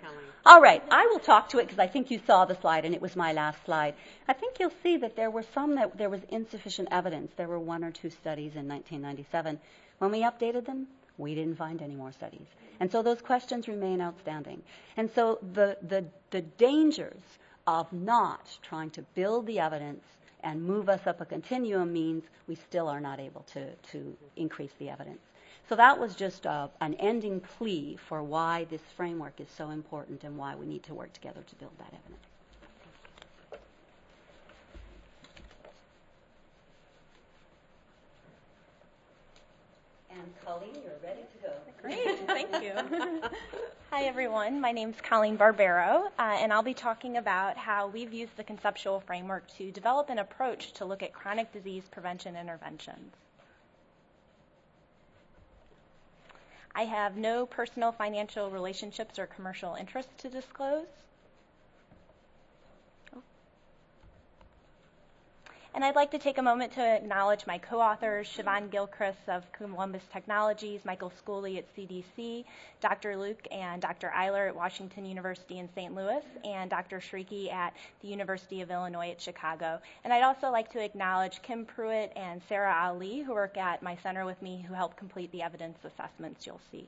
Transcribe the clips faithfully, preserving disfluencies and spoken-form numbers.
Colleen. All right, I will talk to it because I think you saw the slide and it was my last slide. I think you'll see that there were some that there was insufficient evidence. There were one or two studies in nineteen ninety-seven. When we updated them, we didn't find any more studies. And so those questions remain outstanding. And so the, the, the dangers of not trying to build the evidence and move us up a continuum means we still are not able to, to increase the evidence. So that was just a, an ending plea for why this framework is so important and why we need to work together to build that evidence. And Colleen, you're ready to go. Great, thank you. Hi everyone, my name's Colleen Barbero, uh, and I'll be talking about how we've used the conceptual framework to develop an approach to look at chronic disease prevention interventions. I have no personal financial relationships or commercial interests to disclose. Oh. And I'd like to take a moment to acknowledge my co-authors, Siobhan Gilchrist of Columbus Technologies, Michael Schooley at C D C, Doctor Luke and Doctor Eiler at Washington University in Saint Louis, and Doctor Shriki at the University of Illinois at Chicago. And I'd also like to acknowledge Kim Pruitt and Sarah Ali, who work at my center with me, who helped complete the evidence assessments you'll see.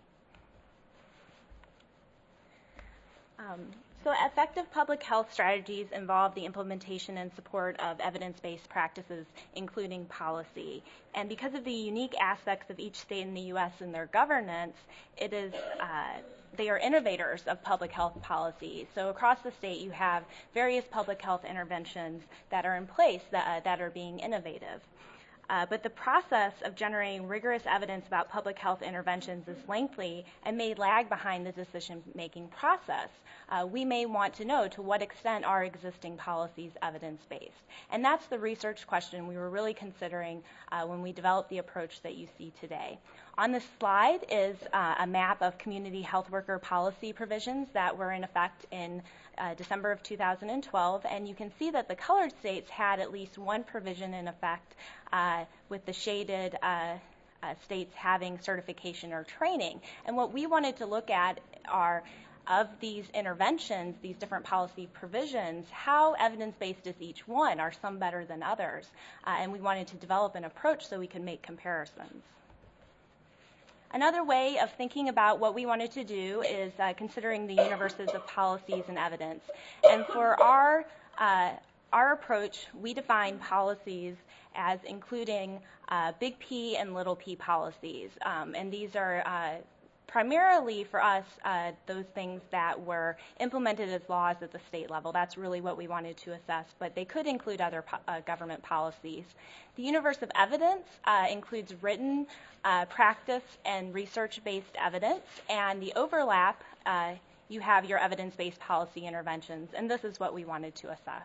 Um, So effective public health strategies involve the implementation and support of evidence-based practices, including policy. And because of the unique aspects of each state in the U S and their governance, it is uh, they are innovators of public health policy. So across the state, you have various public health interventions that are in place that, uh, that are being innovative. Uh, but the process of generating rigorous evidence about public health interventions is lengthy and may lag behind the decision-making process. Uh, we may want to know to what extent are existing policies evidence-based. And that's the research question we were really considering uh, when we developed the approach that you see today. On this slide is uh, a map of community health worker policy provisions that were in effect in uh, December of two thousand twelve, and you can see that the colored states had at least one provision in effect, uh, with the shaded uh, uh, states having certification or training. And what we wanted to look at are, of these interventions, these different policy provisions, how evidence-based is each one? Are some better than others? Uh, and we wanted to develop an approach so we could make comparisons. Another way of thinking about what we wanted to do is uh, considering the universes of policies and evidence. And for our, uh, our approach, we define policies as including uh, big P and little p policies. Um, and these are uh, primarily for us uh, those things that were implemented as laws at the state level. That's really what we wanted to assess, but they could include other po- uh, government policies. The universe of evidence uh, includes written uh, practice and research-based evidence, and the overlap, uh, you have your evidence-based policy interventions, and this is what we wanted to assess.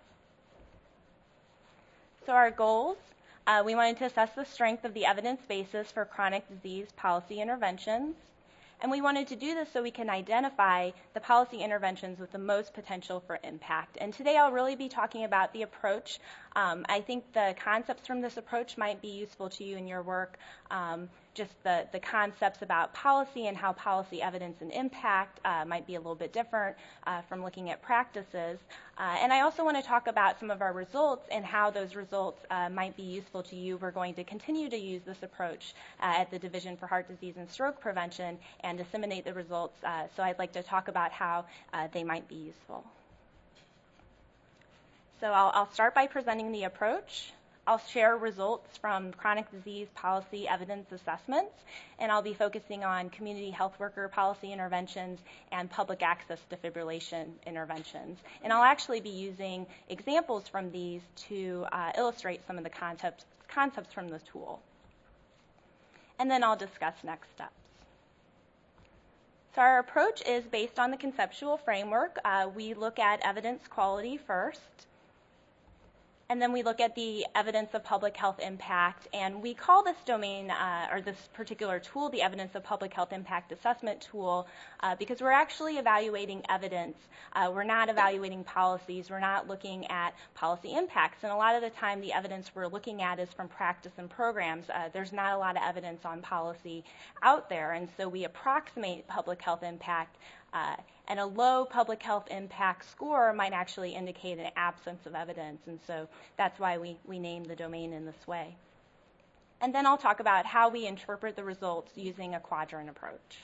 So our goals, uh, we wanted to assess the strength of the evidence basis for chronic disease policy interventions. And we wanted to do this so we can identify the policy interventions with the most potential for impact. And today I'll really be talking about the approach. Um, I think the concepts from this approach might be useful to you in your work, um, just the, the concepts about policy and how policy evidence and impact uh, might be a little bit different uh, from looking at practices. Uh, and I also want to talk about some of our results and how those results uh, might be useful to you. We're going to continue to use this approach uh, at the Division for Heart Disease and Stroke Prevention and disseminate the results. Uh, so I'd like to talk about how uh, they might be useful. So I'll, I'll start by presenting the approach. I'll share results from chronic disease policy evidence assessments, and I'll be focusing on community health worker policy interventions and public access defibrillation interventions. And I'll actually be using examples from these to uh, illustrate some of the concepts, concepts from the tool. And then I'll discuss next steps. So our approach is based on the conceptual framework. Uh, we look at evidence quality first. And then we look at the evidence of public health impact, and we call this domain, uh, or this particular tool, the evidence of public health impact assessment tool, uh, because we're actually evaluating evidence. Uh, we're not evaluating policies. We're not looking at policy impacts. And a lot of the time, the evidence we're looking at is from practice and programs. Uh, there's not a lot of evidence on policy out there, and so we approximate public health impact Uh, and a low public health impact score might actually indicate an absence of evidence, and so that's why we, we name the domain in this way. And then I'll talk about how we interpret the results using a quadrant approach.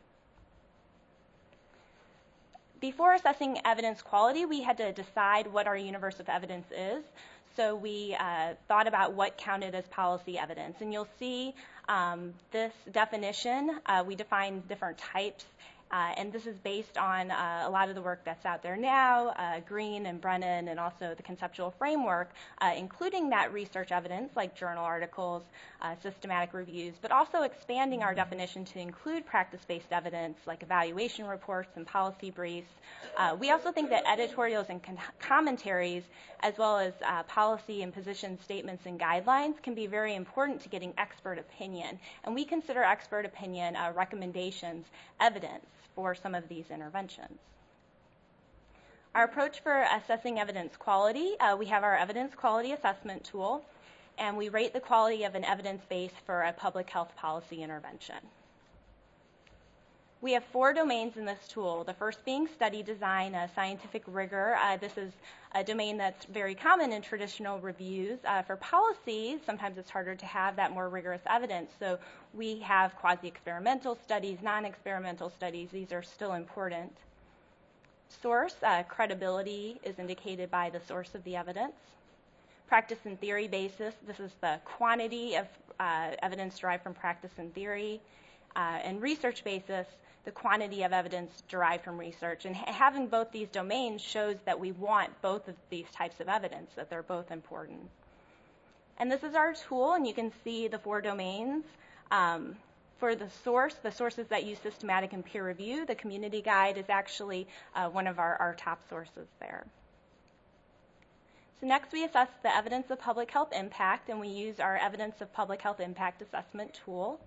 Before assessing evidence quality, we had to decide what our universe of evidence is. So we uh, thought about what counted as policy evidence. And you'll see um, this definition. Uh, we define different types. Uh, and this is based on uh, a lot of the work that's out there now, uh, Green and Brennan, and also the conceptual framework, uh, including that research evidence like journal articles, uh, systematic reviews, but also expanding our definition to include practice-based evidence like evaluation reports and policy briefs. Uh, we also think that editorials and con- commentaries, as well as uh, policy and position statements and guidelines, can be very important to getting expert opinion. And we consider expert opinion uh, recommendations evidence for some of these interventions. Our approach for assessing evidence quality, uh, we have our evidence quality assessment tool, and we rate the quality of an evidence base for a public health policy intervention. We have four domains in this tool, the first being study design, uh, scientific rigor. Uh, this is a domain that's very common in traditional reviews. Uh, for policies, sometimes it's harder to have that more rigorous evidence. So we have quasi-experimental studies, non-experimental studies. These are still important. Source, uh, credibility is indicated by the source of the evidence. Practice and theory basis, this is the quantity of uh, evidence derived from practice and theory. Uh, and research basis, the quantity of evidence derived from research. And ha- having both these domains shows that we want both of these types of evidence, that they're both important. And this is our tool, and you can see the four domains. Um, for the source, the sources that use systematic and peer review, the community guide is actually uh, one of our, our top sources there. So next we assess the evidence of public health impact, and we use our evidence of public health impact assessment tool.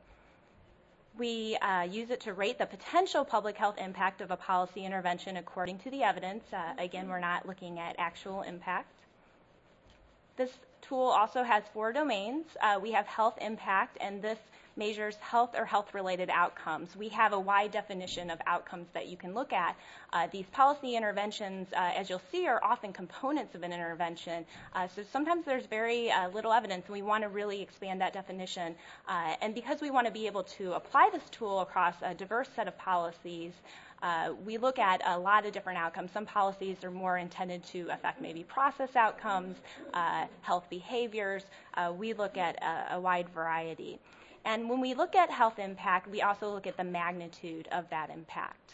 We uh, use it to rate the potential public health impact of a policy intervention according to the evidence. Uh, again, we're not looking at actual impact. This tool also has four domains. Uh, we have health impact, and this measures health or health-related outcomes. We have a wide definition of outcomes that you can look at. Uh, these policy interventions, uh, as you'll see, are often components of an intervention. Uh, so sometimes there's very uh, little evidence, and we want to really expand that definition. Uh, and because we want to be able to apply this tool across a diverse set of policies, Uh, we look at a lot of different outcomes. Some policies are more intended to affect maybe process outcomes, uh, health behaviors. Uh, we look at a, a wide variety. And when we look at health impact, we also look at the magnitude of that impact.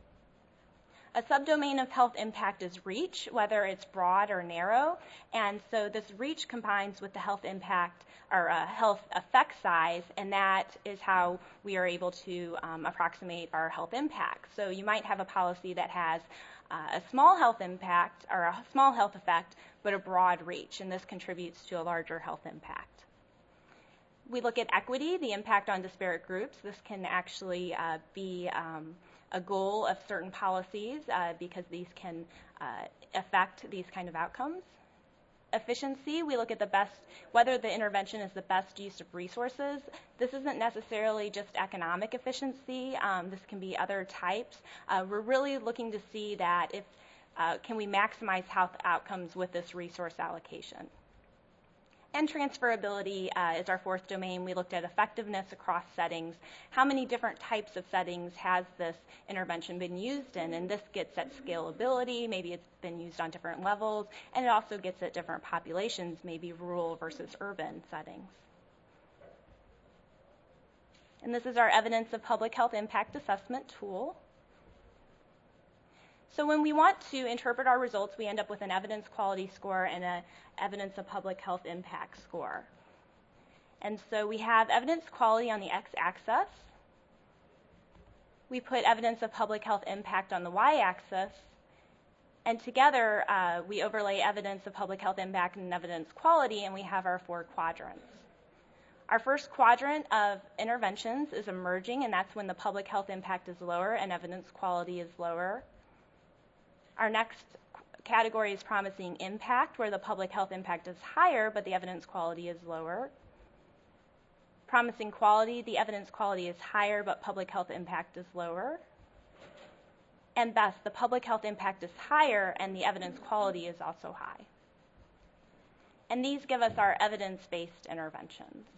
A subdomain of health impact is reach, whether it's broad or narrow. And so this reach combines with the health impact or uh, health effect size, and that is how we are able to um, approximate our health impact. So you might have a policy that has uh, a small health impact or a small health effect, but a broad reach, and this contributes to a larger health impact. We look at equity, the impact on disparate groups. This can actually uh, be um, a goal of certain policies uh, because these can uh, affect these kind of outcomes. Efficiency, we look at the best, whether the intervention is the best use of resources. This isn't necessarily just economic efficiency. Um, this can be other types. Uh, we're really looking to see that if, uh, can we maximize health outcomes with this resource allocation. And transferability uh, is our fourth domain. We looked at effectiveness across settings. How many different types of settings has this intervention been used in? And this gets at scalability. Maybe it's been used on different levels. And it also gets at different populations, maybe rural versus urban settings. And this is our evidence of public health impact assessment tool. So when we want to interpret our results, we end up with an evidence quality score and an evidence of public health impact score. And so we have evidence quality on the x-axis. We put evidence of public health impact on the y-axis. And together, uh, we overlay evidence of public health impact and evidence quality, and we have our four quadrants. Our first quadrant of interventions is emerging, and that's when the public health impact is lower and evidence quality is lower. Our next category is promising impact, where the public health impact is higher, but the evidence quality is lower. Promising quality, the evidence quality is higher, but public health impact is lower. and thus the public health impact is higher and the evidence quality is also high. And these give us our evidence-based interventions.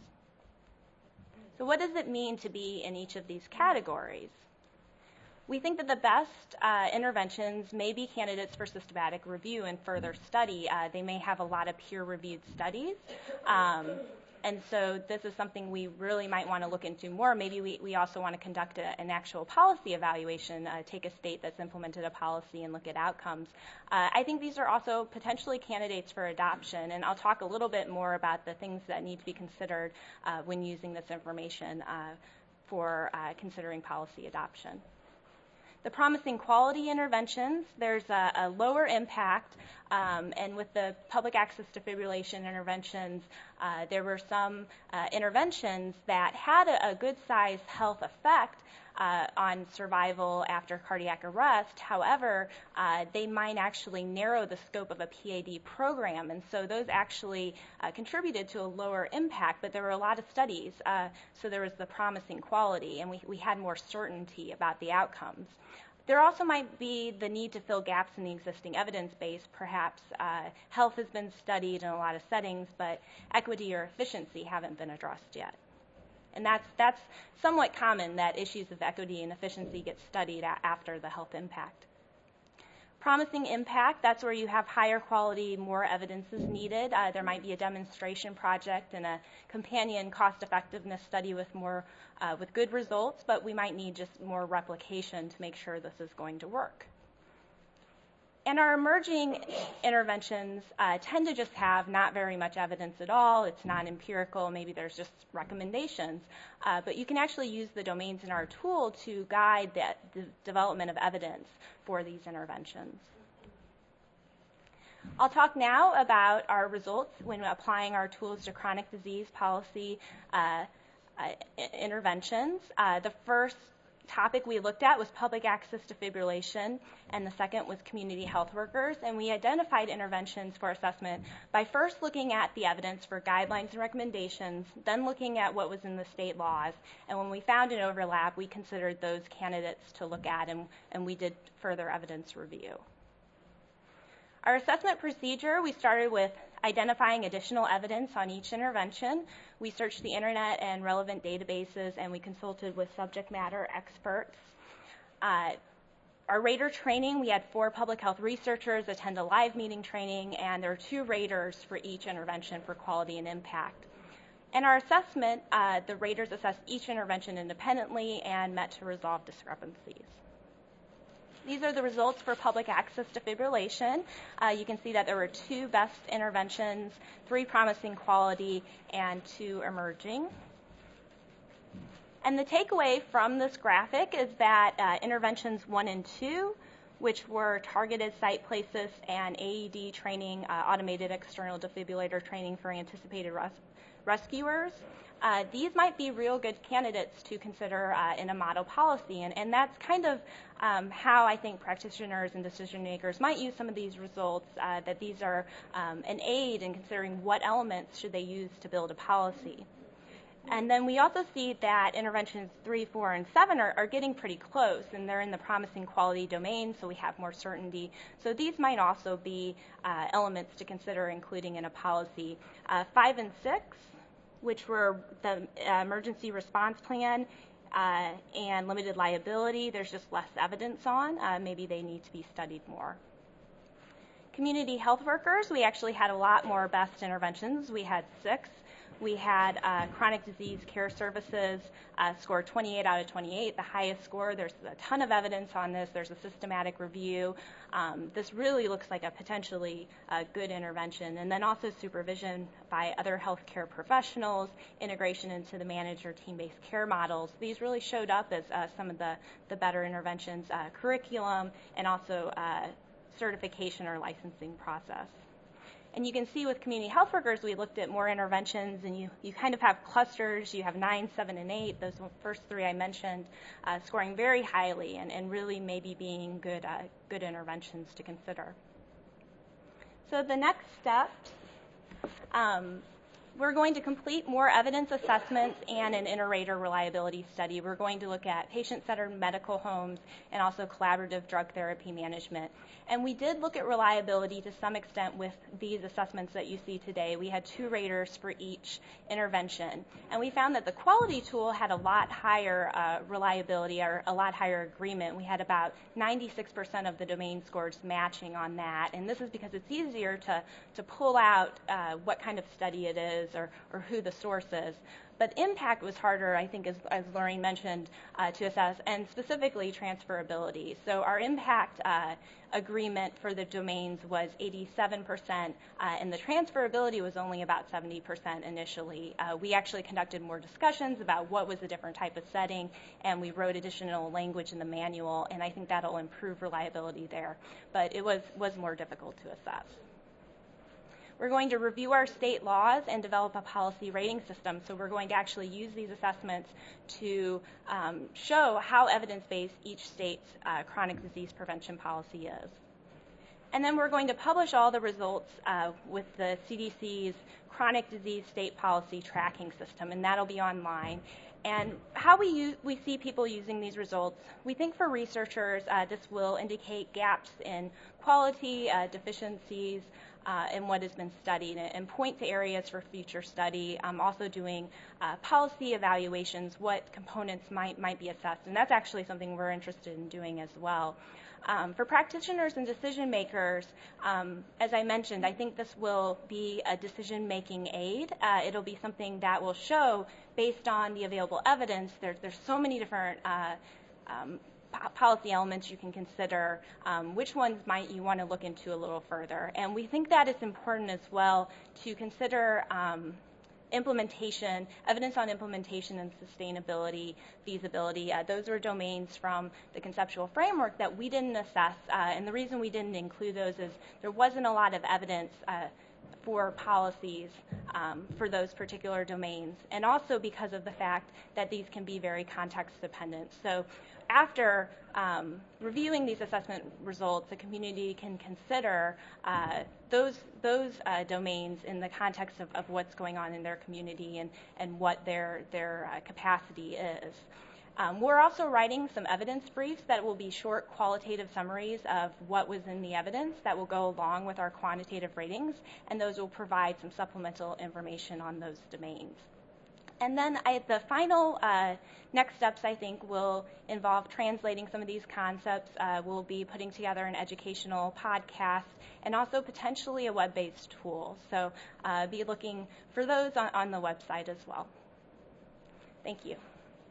So what does it mean to be in each of these categories? We think that the best uh, interventions may be candidates for systematic review and further study. Uh, they may have a lot of peer-reviewed studies. Um, and so this is something we really might want to look into more. Maybe we, we also want to conduct a, an actual policy evaluation, uh, take a state that's implemented a policy and look at outcomes. Uh, I think these are also potentially candidates for adoption, and I'll talk a little bit more about the things that need to be considered uh, when using this information uh, for uh, considering policy adoption. The promising quality interventions, there's a, a lower impact, um, and with the public access defibrillation interventions, uh, there were some uh, interventions that had a, a good-sized health effect uh, on survival after cardiac arrest. However, uh, they might actually narrow the scope of a P A D program, and so those actually uh, contributed to a lower impact, but there were a lot of studies, uh, so there was the promising quality, and we, we had more certainty about the outcomes. There also might be the need to fill gaps in the existing evidence base. Perhaps uh, health has been studied in a lot of settings, but equity or efficiency haven't been addressed yet. And that's, that's somewhat common, that issues of equity and efficiency get studied a- after the health impact. Promising impact, that's where you have higher quality, more evidence is needed. Uh, there might be a demonstration project and a companion cost-effectiveness study with more, uh, with good results, but we might need just more replication to make sure this is going to work. And our emerging interventions uh, tend to just have not very much evidence at all. It's non-empirical. Maybe there's just recommendations. Uh, but you can actually use the domains in our tool to guide the, the development of evidence for these interventions. I'll talk now about our results when applying our tools to chronic disease policy uh, uh, interventions. Uh, the first topic we looked at was public access to fibrillation, and the second was community health workers. And we identified interventions for assessment by first looking at the evidence for guidelines and recommendations, then looking at what was in the state laws. And when we found an overlap, we considered those candidates to look at, and, and we did further evidence review. Our assessment procedure, we started with identifying additional evidence on each intervention. We searched the internet and relevant databases, and we consulted with subject matter experts. Uh, our rater training, we had four public health researchers attend a live meeting training, and there are two raters for each intervention for quality and impact. In our assessment, uh, the raters assessed each intervention independently and met to resolve discrepancies. These are the results for public access defibrillation. Uh, you can see that there were two best interventions, three promising quality, and two emerging. And the takeaway from this graphic is that uh, interventions one and two, which were targeted site places and A E D training, uh, automated external defibrillator training for anticipated res- rescuers, Uh, these might be real good candidates to consider uh, in a model policy, and, and that's kind of um, how I think practitioners and decision makers might use some of these results, uh, that these are um, an aid in considering what elements should they use to build a policy. And then we also see that interventions three, four, and seven are, are getting pretty close, and they're in the promising quality domain, so we have more certainty. So these might also be uh, elements to consider including in a policy. Uh, five and six, which were the uh, emergency response plan uh, and limited liability, there's just less evidence on. Uh, maybe they need to be studied more. Community health workers, we actually had a lot more best interventions. We had six. We had uh, chronic disease care services uh, scored twenty-eight out of twenty-eight, the highest score. There's a ton of evidence on this. There's a systematic review. Um, this really looks like a potentially uh, good intervention. And then also supervision by other healthcare professionals, integration into the manager team-based care models. These really showed up as uh, some of the, the better interventions, uh, curriculum, and also uh, certification or licensing process. And you can see with community health workers, we looked at more interventions, and you, you kind of have clusters. You have nine, seven, and eight, those first three I mentioned, uh, scoring very highly and, and really maybe being good, uh, good interventions to consider. So the next steps, um, we're going to complete more evidence assessments and an inter-rater reliability study. We're going to look at patient-centered medical homes and also collaborative drug therapy management. And we did look at reliability to some extent with these assessments that you see today. We had two raters for each intervention. And we found that the quality tool had a lot higher uh, reliability or a lot higher agreement. We had about ninety-six percent of the domain scores matching on that. And this is because it's easier to, to pull out uh, what kind of study it is or, or who the source is. But impact was harder, I think, as, as Lorraine mentioned, uh, to assess, and specifically transferability. So our impact uh, agreement for the domains was eighty-seven percent, uh, and the transferability was only about seventy percent initially. Uh, we actually conducted more discussions about what was a different type of setting, and we wrote additional language in the manual, and I think that'll improve reliability there. But it was, was more difficult to assess. We're going to review our state laws and develop a policy rating system. So we're going to actually use these assessments to um, show how evidence-based each state's uh, chronic disease prevention policy is. And then we're going to publish all the results uh, with the C D C's chronic disease state policy tracking system, and that'll be online. And how we, use, we see people using these results, we think for researchers, uh, this will indicate gaps in quality, uh, deficiencies, uh, in what has been studied, and point to areas for future study. I'm also doing uh, policy evaluations, what components might, might be assessed, and that's actually something we're interested in doing as well. Um, for practitioners and decision makers, um, as I mentioned, I think this will be a decision-making aid. Uh, it'll be something that will show, based on the available evidence, there, there's so many different uh, um, po- policy elements you can consider. Um, which ones might you want to look into a little further? And we think that it's important as well to consider um, implementation, evidence on implementation and sustainability, feasibility. Uh, those were domains from the conceptual framework that we didn't assess, uh, and the reason we didn't include those is there wasn't a lot of evidence uh, for policies um, for those particular domains, and also because of the fact that these can be very context dependent. So after um, reviewing these assessment results, the community can consider uh, those those uh, domains in the context of, of what's going on in their community and, and what their, their uh, capacity is. Um, we're also writing some evidence briefs that will be short qualitative summaries of what was in the evidence that will go along with our quantitative ratings, and those will provide some supplemental information on those domains. And then I, the final uh, next steps, I think, will involve translating some of these concepts. Uh, we'll be putting together an educational podcast and also potentially a web-based tool. So uh, be looking for those on, on the website as well. Thank you.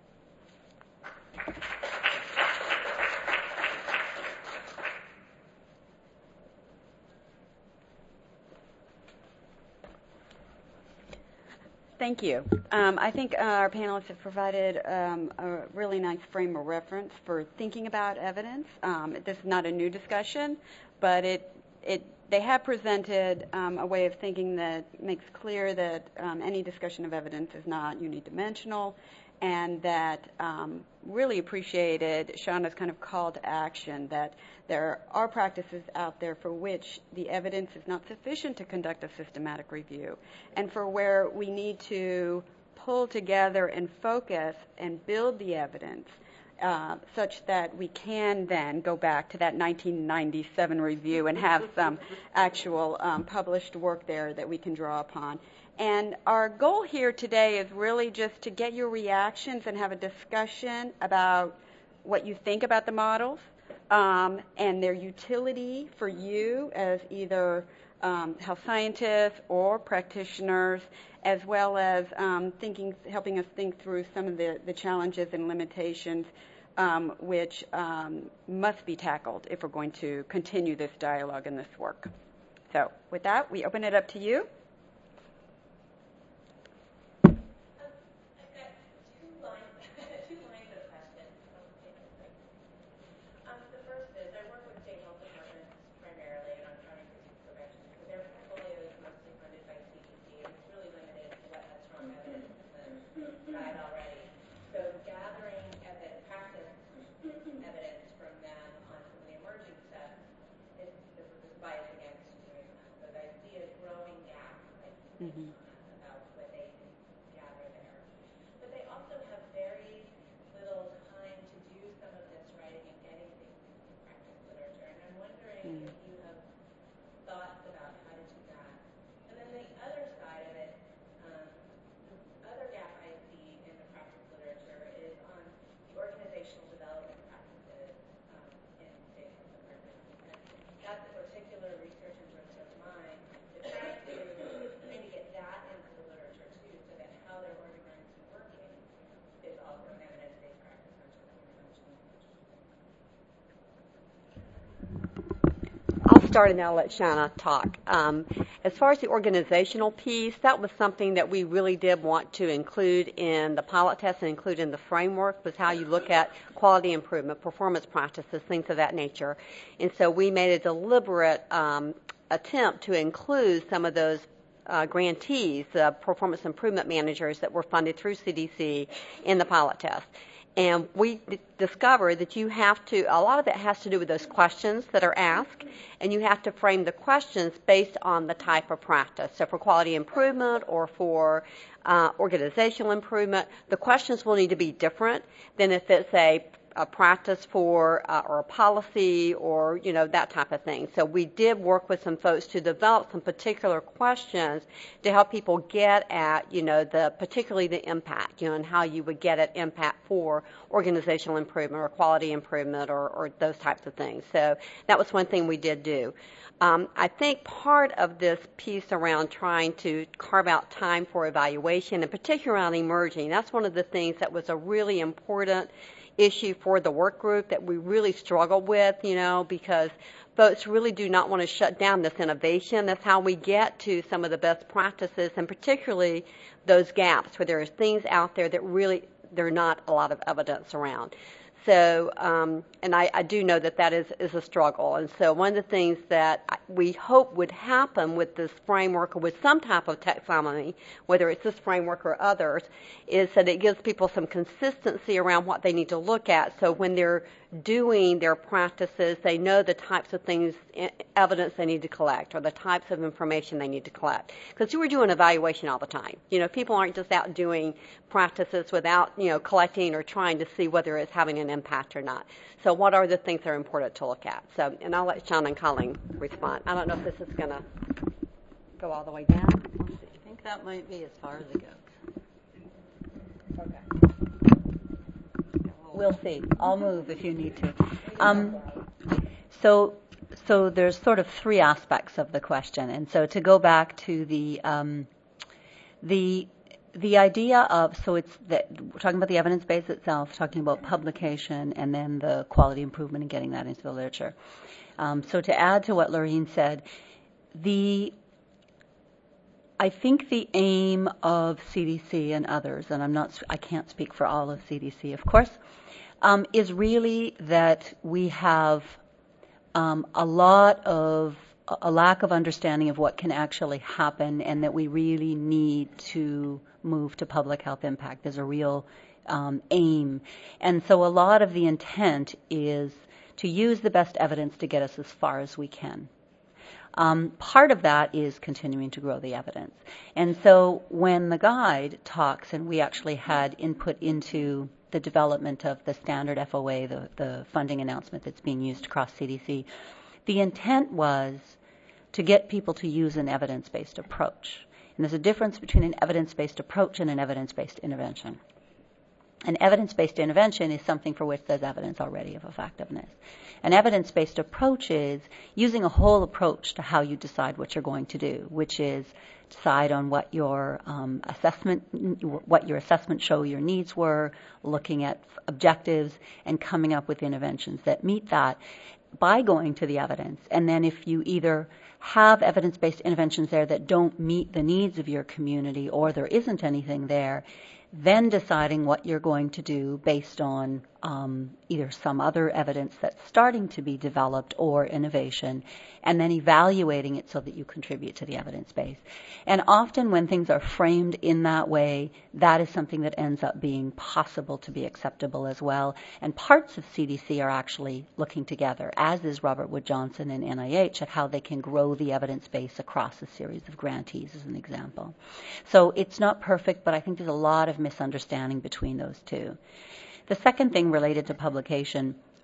Thank you. Um, I think uh, our panelists have provided um, a really nice frame of reference for thinking about evidence. Um, this is not a new discussion, but it, it, they have presented um, a way of thinking that makes clear that um, any discussion of evidence is not unidimensional, and that um, really appreciated Shauna's kind of call to action, that there are practices out there for which the evidence is not sufficient to conduct a systematic review, and for where we need to pull together and focus and build the evidence uh, such that we can then go back to that nineteen ninety-seven review and have some actual um, published work there that we can draw upon. And our goal here today is really just to get your reactions and have a discussion about what you think about the models um, and their utility for you as either um, health scientists or practitioners, as well as um, thinking, helping us think through some of the, the challenges and limitations um, which um, must be tackled if we're going to continue this dialogue and this work. So with that, we open it up to you. Mm-hmm. About Mm. you have thoughts about how to do that. And then the other side of it, um, the other gap I see in the practice literature is on the organizational development practices um, in state health departments. And that's a particular research interest of mine, to try to maybe get that into the literature too, so that how they're organized and working is also an evidence-based practice, not just intervention. I'll start and then I'll let Shanna talk. Um, as far as the organizational piece, that was something that we really did want to include in the pilot test and include in the framework, was how you look at quality improvement, performance practices, things of that nature. And so we made a deliberate um, attempt to include some of those uh, grantees, the performance improvement managers that were funded through C D C in the pilot test. And we d- discovered that you have to, a lot of it has to do with those questions that are asked, and you have to frame the questions based on the type of practice. So for quality improvement or for uh, organizational improvement, the questions will need to be different than if it's a a practice for uh, or a policy or, you know, that type of thing. So we did work with some folks to develop some particular questions to help people get at, you know, the particularly the impact, you know, and how you would get at impact for organizational improvement or quality improvement or, or those types of things. So that was one thing we did do. Um, I think part of this piece around trying to carve out time for evaluation, and particularly around emerging, that's one of the things that was a really important issue for the work group that we really struggled with, you know, because folks really do not want to shut down this innovation. That's how we get to some of the best practices, and particularly those gaps where there are things out there that really there are not a lot of evidence around. So, um, and I, I do know that that is, is a struggle. And so one of the things that we hope would happen with this framework or with some type of taxonomy, whether it's this framework or others, is that it gives people some consistency around what they need to look at. So when they're doing their practices, they know the types of things, evidence they need to collect or the types of information they need to collect. Because we're doing evaluation all the time. You know, people aren't just out doing practices without, you know, collecting or trying to see whether it's having an impact or not. So what are the things that are important to look at? So, and I'll let Sean and Colleen respond. I don't know if this is going to go all the way down. I think that might be as far as it goes. Okay. We'll see. I'll move if you need to. Um, so, so there's sort of three aspects of the question, and so to go back to the um, the the idea of so it's that we're talking about the evidence base itself, talking about publication, and then the quality improvement and getting that into the literature. Um, so to add to what Lorene said, the I think the aim of C D C and others, and I'm not, I can't speak for all of C D C, of course, um, is really that we have um, a lot of, a lack of understanding of what can actually happen, and that we really need to move to public health impact. There's a real um, aim. And so a lot of the intent is to use the best evidence to get us as far as we can. Um, part of that is continuing to grow the evidence. And so when the guide talks, and we actually had input into the development of the standard F O A, the, the funding announcement that's being used across C D C, the intent was to get people to use an evidence-based approach. And there's a difference between an evidence-based approach and an evidence-based intervention. An evidence-based intervention is something for which there's evidence already of effectiveness. An evidence-based approach is using a whole approach to how you decide what you're going to do, which is decide on what your um, assessment, what your assessment show your needs were, looking at objectives, and coming up with interventions that meet that by going to the evidence. And then if you either have evidence-based interventions there that don't meet the needs of your community, or there isn't anything there, then deciding what you're going to do based on um, either some other evidence that's starting to be developed or innovation, and then evaluating it so that you contribute to the evidence base. And often when things are framed in that way, that is something that ends up being possible to be acceptable as well. And parts of C D C are actually looking together, as is Robert Wood Johnson and N I H, at how they can grow the evidence base across a series of grantees, as an example. So it's not perfect, but I think there's a lot of misunderstanding between those two. The second thing related to publication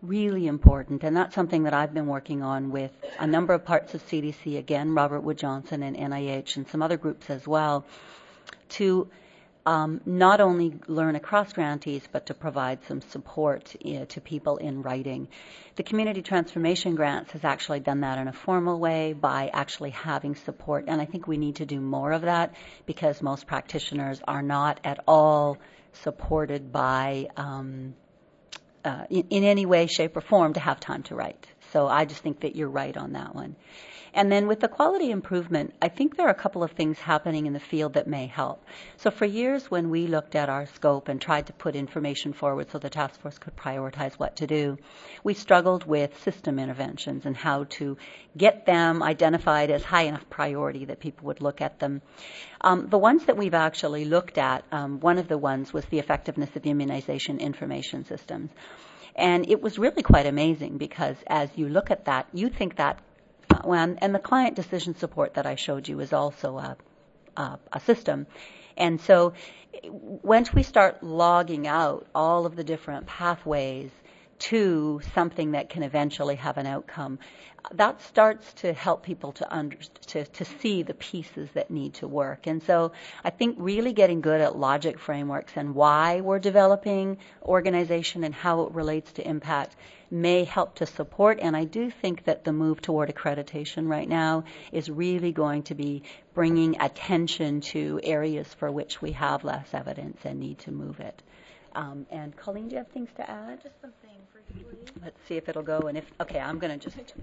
really important, and that's something that I've been working on with a number of parts of C D C, again, Robert Wood Johnson and N I H and some other groups as well, to um, not only learn across grantees, but to provide some support uh, to people in writing. The Community Transformation Grants has actually done that in a formal way by actually having support, and I think we need to do more of that because most practitioners are not at all supported by um, uh, in, in any way, shape, or form to have time to write. So I just think that you're right on that one. And then with the quality improvement, I think there are a couple of things happening in the field that may help. So for years when we looked at our scope and tried to put information forward so the task force could prioritize what to do, we struggled with system interventions and how to get them identified as high enough priority that people would look at them. Um, the ones that we've actually looked at, um, one of the ones was the effectiveness of immunization information systems. And it was really quite amazing because as you look at that, you think that When, and the client decision support that I showed you is also a, a, a system. And so once we start logging out all of the different pathways to something that can eventually have an outcome, that starts to help people to, under, to to see the pieces that need to work. And so I think really getting good at logic frameworks and why we're developing organization and how it relates to impact may help to support. And I do think that the move toward accreditation right now is really going to be bringing attention to areas for which we have less evidence and need to move it. Um, and Colleen, do you have things to add? Just something briefly. Let's see if it'll go. And if okay, I'm going to just.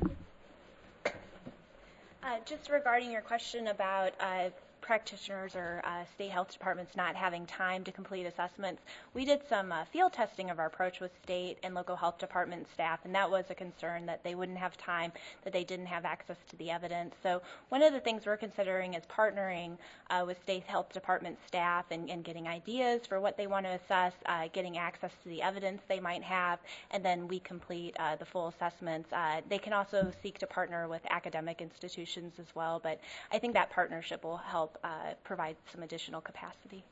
Uh, just regarding your question about uh, practitioners or uh, state health departments not having time to complete assessments, we did some uh, field testing of our approach with state and local health department staff, and that was a concern that they wouldn't have time, that they didn't have access to the evidence. So one of the things we're considering is partnering uh, with state health department staff and, and getting ideas for what they want to assess, uh, getting access to the evidence they might have, and then we complete uh, the full assessments. Uh, they can also seek to partner with academic institutions as well, but I think that partnership will help Uh, provide some additional capacity.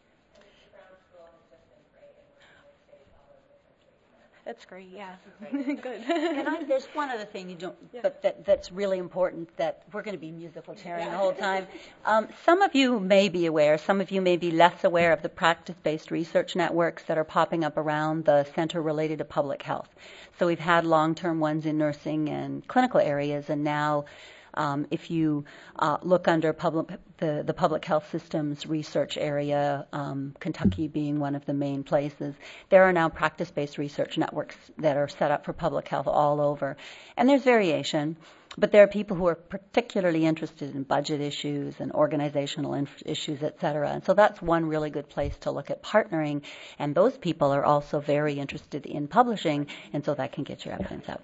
That's great, yeah. Good. And I, there's one other thing you don't, Yeah. but that, that's really important that we're going to be musical chairing yeah. the whole time. Um, some of you may be aware, some of you may be less aware of the practice-based research networks that are popping up around the center related to public health. So we've had long-term ones in nursing and clinical areas, and now Um, if you uh, look under public, the, the public health systems research area, um, Kentucky being one of the main places, there are now practice-based research networks that are set up for public health all over. And there's variation, but there are people who are particularly interested in budget issues and organizational inf- issues, et cetera. And so that's one really good place to look at partnering. And those people are also very interested in publishing, and so that can get your evidence out.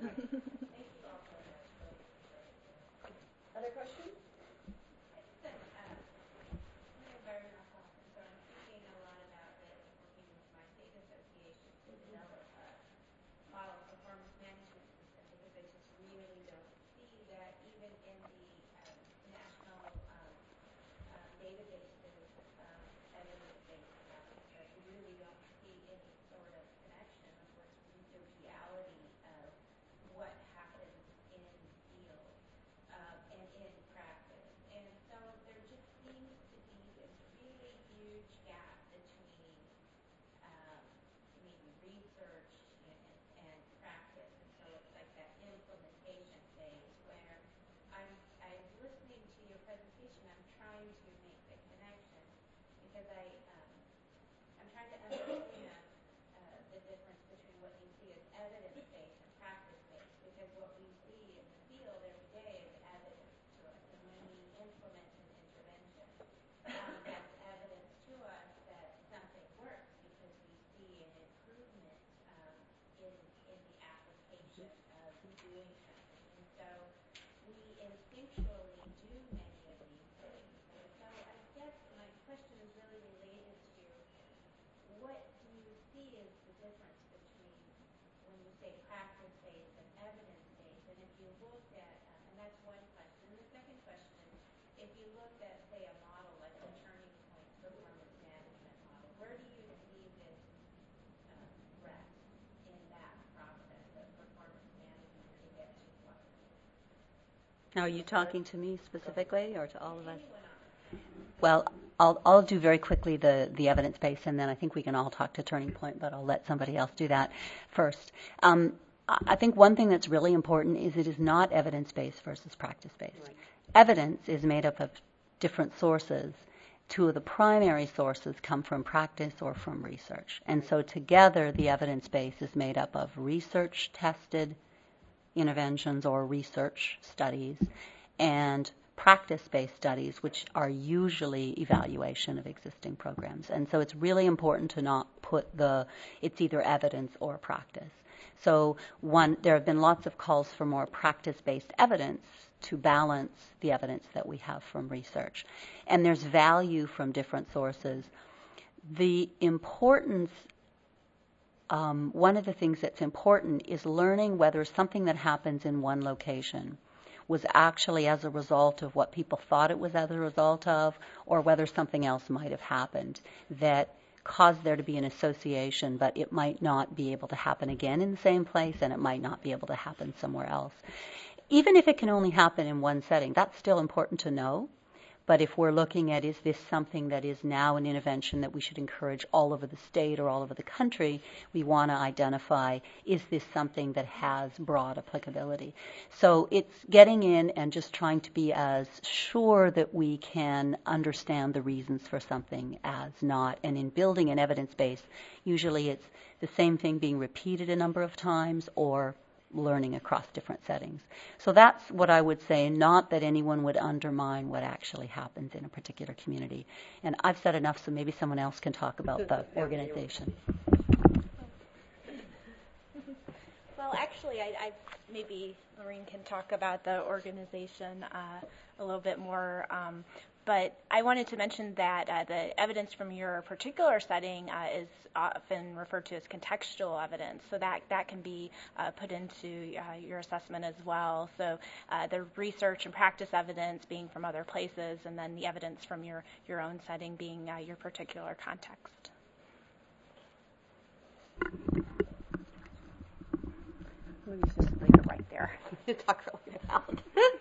Now, are you talking to me specifically or to all of us? Well, I'll, I'll do very quickly the, the evidence base, and then I think we can all talk to Turning Point, but I'll let somebody else do that first. Um, I think one thing that's really important is it is not evidence-based versus practice-based. Right. Evidence is made up of different sources. Two of the primary sources come from practice or from research. And so together, the evidence base is made up of research-tested interventions or research studies and practice-based studies, which are usually evaluation of existing programs. And so it's really important to not put the, it's either evidence or practice. So one, there have been lots of calls for more practice-based evidence to balance the evidence that we have from research. And there's value from different sources. The importance, um, one of the things that's important is learning whether something that happens in one location was actually as a result of what people thought it was as a result of, or whether something else might have happened that caused there to be an association, but it might not be able to happen again in the same place, and it might not be able to happen somewhere else. Even if it can only happen in one setting, that's still important to know. But if we're looking at, is this something that is now an intervention that we should encourage all over the state or all over the country, we want to identify, is this something that has broad applicability? So it's getting in and just trying to be as sure that we can understand the reasons for something as not. And in building an evidence base, usually it's the same thing being repeated a number of times or learning across different settings. So that's what I would say, not that anyone would undermine what actually happens in a particular community. And I've said enough, so maybe someone else can talk about the organization. Well, actually, I, I maybe Lorraine can talk about the organization uh, a little bit more. Um, But I wanted to mention that uh, the evidence from your particular setting uh, is often referred to as contextual evidence. So that, that can be uh, put into uh, your assessment as well. So uh, the research and practice evidence being from other places, and then the evidence from your, your own setting being uh, your particular context. Let me just leave it right there. Talk really loud.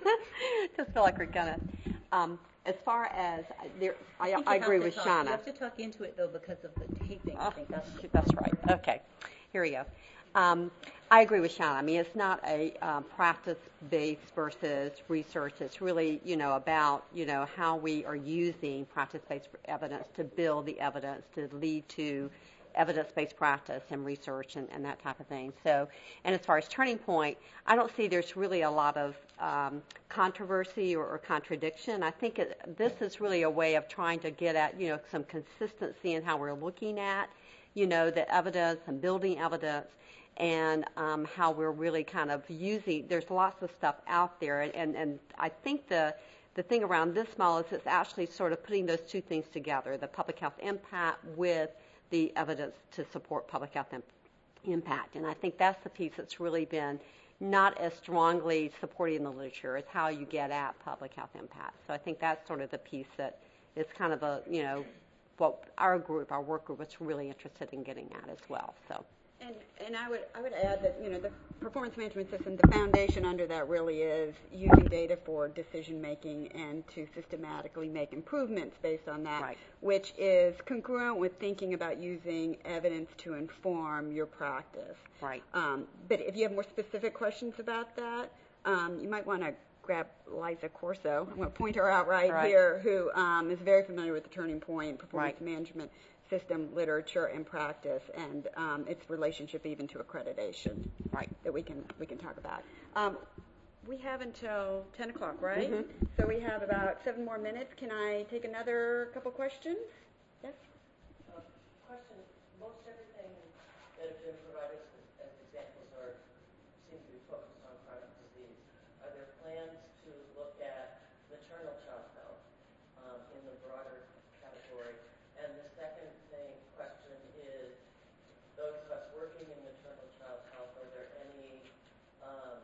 Just feel like we're gonna. Um, as far as there, I, I, I agree with talk, Shauna. You have to talk into it though because of the taping. Oh, I think that's that's right. Okay, here we go. Um, I agree with Shauna. I mean, it's not a um, practice-based versus research. It's really, you know, about, you know, how we are using practice-based evidence to build the evidence to lead to evidence-based practice and research and, and that type of thing. So, and as far as Turning Point, I don't see there's really a lot of um, controversy or, or contradiction. I think it, this is really a way of trying to get at, you know, some consistency in how we're looking at, you know, the evidence and building evidence, and um, how we're really kind of using, there's lots of stuff out there, and, and, and I think the the thing around this model is it's actually sort of putting those two things together, the public health impact with the evidence to support public health imp- impact. And I think that's the piece that's really been not as strongly supported in the literature as how you get at public health impact. So I think that's sort of the piece that is kind of a, you know, what our group, our work group, is really interested in getting at as well. So. And, and I would I would add that, you know, the performance management system, the foundation under that really is using data for decision making and to systematically make improvements based on that, right. Which is congruent with thinking about using evidence to inform your practice. Right. Um, but if you have more specific questions about that, um, you might want to grab Liza Corso. I'm going to point her out right, right. here, who um, is very familiar with the Turning Point performance right. management system literature and practice, and um, its relationship even to accreditation. Right. That we can we can talk about. Um, we have until ten o'clock, right? Mm-hmm. So we have about seven more minutes. Can I take another couple questions? Yes. Uh, question: most everything that have been provided as, as examples are seem to be focused on chronic disease. Are there plans to look at maternal child health um, in the broader category? And the second thing, question is, those of us working in maternal child health, are there any um,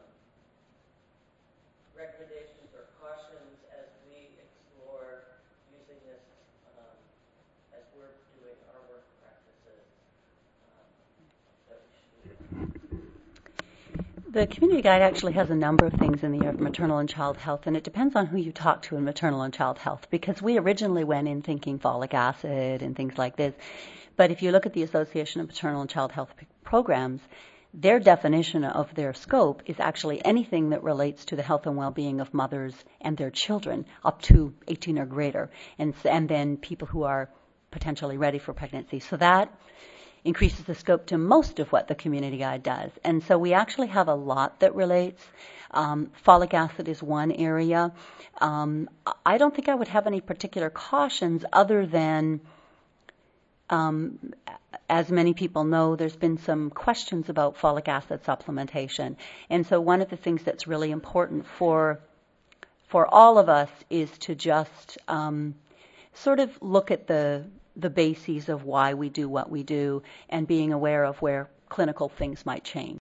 recommendations or cautions as we explore using this um, as we're doing our work practices um, that we should do? The community guide actually has a number of things in the area of maternal and child health, and it depends on who you talk to in maternal and child health, because we originally went in thinking folic acid and things like this. But if you look at the Association of Maternal and Child Health Programs, their definition of their scope is actually anything that relates to the health and well-being of mothers and their children up to eighteen or greater, and, and then people who are potentially ready for pregnancy. So that increases the scope to most of what the community guide does. And so we actually have a lot that relates. Um, folic acid is one area. Um, I don't think I would have any particular cautions other than Um, as many people know, there's been some questions about folic acid supplementation. And so one of the things that's really important for for all of us is to just um, sort of look at the the bases of why we do what we do and being aware of where clinical things might change.